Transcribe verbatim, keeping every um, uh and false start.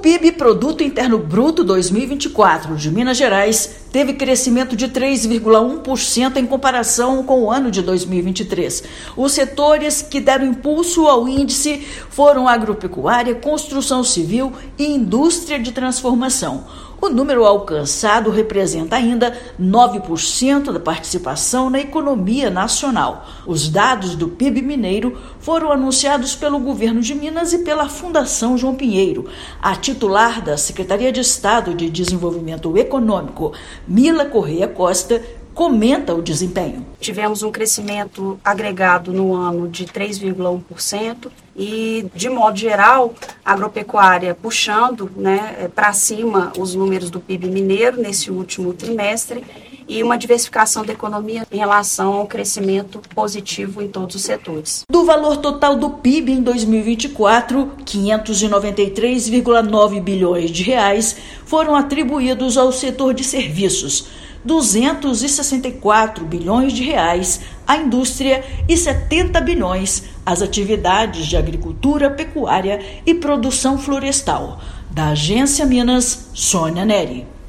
P I B, Produto Interno Bruto dois mil e vinte e quatro de Minas Gerais, teve crescimento de três vírgula um por cento em comparação com o ano de dois mil e vinte e três. Os setores que deram impulso ao índice foram agropecuária, construção civil e indústria de transformação. O número alcançado representa ainda nove por cento da participação na economia nacional. Os dados do P I B mineiro foram anunciados pelo governo de Minas e pela Fundação João Pinheiro. A titular da Secretaria de Estado de Desenvolvimento Econômico, Mila Correia Costa, comenta o desempenho. Tivemos um crescimento agregado no ano de três vírgula um por cento e, de modo geral, a agropecuária puxando, né, para cima os números do P I B mineiro nesse último trimestre e uma diversificação da economia em relação ao crescimento positivo em todos os setores. Do valor total do P I B em dois mil e vinte e quatro, quinhentos e noventa e três vírgula nove bilhões de reais foram atribuídos ao setor de serviços, duzentos e sessenta e quatro bilhões de reais à indústria e setenta bilhões às atividades de agricultura, pecuária e produção florestal. Da Agência Minas, Sônia Neri.